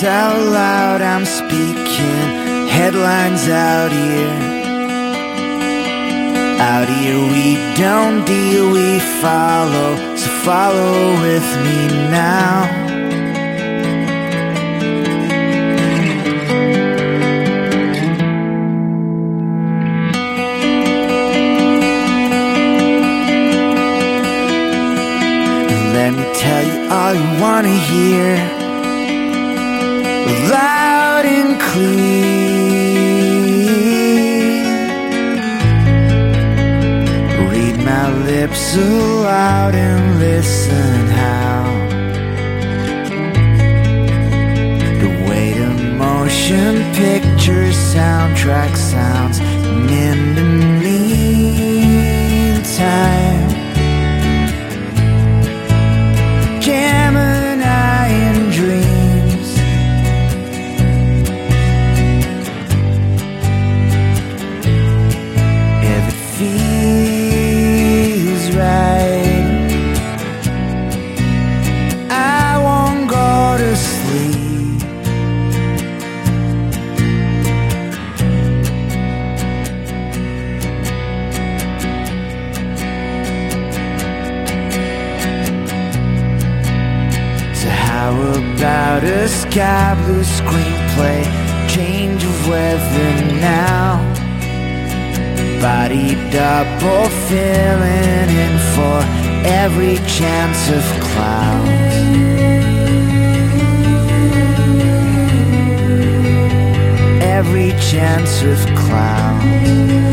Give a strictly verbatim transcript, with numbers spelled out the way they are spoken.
thoughts out loud, I'm speaking headlines out here. Out here we don't deal, we follow. So follow with me now. Let me tell you all you wanna hear, loud and clear. Read my lips aloud and listen how the weight of motion pictures, soundtrack sounds. And in the meantime, Gemini and dreams. If it feels right, I won't go to sleep. How about a sky blue screenplay, change of weather now? Body double filling in for every chance of clouds. Every chance of clouds.